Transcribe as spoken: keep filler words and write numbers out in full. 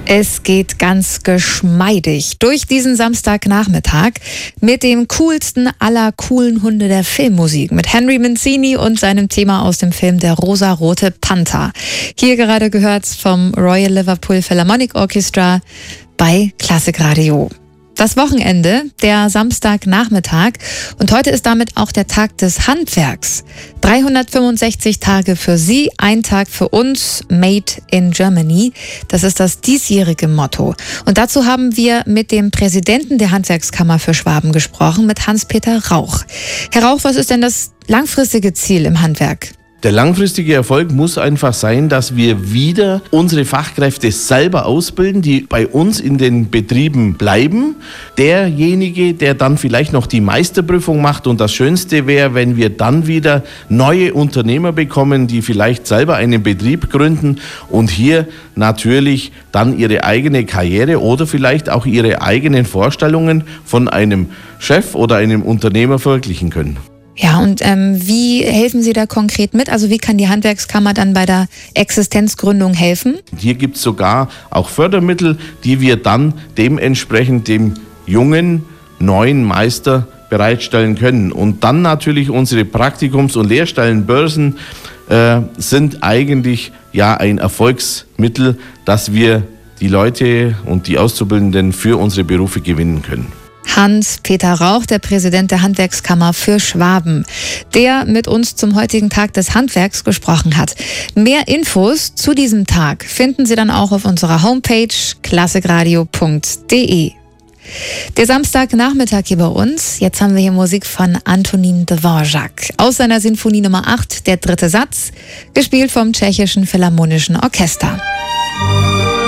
Es geht ganz geschmeidig durch diesen Samstagnachmittag mit dem coolsten aller coolen Hunde der Filmmusik, mit Henry Mancini und seinem Thema aus dem Film Der rosarote Panther. Hier gerade gehört vom Royal Liverpool Philharmonic Orchestra bei Klassikradio. Das Wochenende, der Samstagnachmittag, und heute ist damit auch der Tag des Handwerks. dreihundertfünfundsechzig Tage für Sie, ein Tag für uns, Made in Germany. Das ist das diesjährige Motto. Und dazu haben wir mit dem Präsidenten der Handwerkskammer für Schwaben gesprochen, mit Hans-Peter Rauch. Herr Rauch, was ist denn das langfristige Ziel im Handwerk? Der langfristige Erfolg muss einfach sein, dass wir wieder unsere Fachkräfte selber ausbilden, die bei uns in den Betrieben bleiben. Derjenige, der dann vielleicht noch die Meisterprüfung macht, und das Schönste wäre, wenn wir dann wieder neue Unternehmer bekommen, die vielleicht selber einen Betrieb gründen und hier natürlich dann ihre eigene Karriere oder vielleicht auch ihre eigenen Vorstellungen von einem Chef oder einem Unternehmer verwirklichen können. Ja, und ähm, wie helfen Sie da konkret mit? Also wie kann die Handwerkskammer dann bei der Existenzgründung helfen? Hier gibt es sogar auch Fördermittel, die wir dann dementsprechend dem jungen, neuen Meister bereitstellen können. Und dann natürlich unsere Praktikums- und Lehrstellenbörsen äh, sind eigentlich ja ein Erfolgsmittel, dass wir die Leute und die Auszubildenden für unsere Berufe gewinnen können. Hans-Peter Rauch, der Präsident der Handwerkskammer für Schwaben, der mit uns zum heutigen Tag des Handwerks gesprochen hat. Mehr Infos zu diesem Tag finden Sie dann auch auf unserer Homepage klassikradio punkt de. Der Samstagnachmittag hier bei uns. Jetzt haben wir hier Musik von Antonín Dvořák aus seiner Sinfonie Nummer acht, der dritte Satz, gespielt vom Tschechischen Philharmonischen Orchester.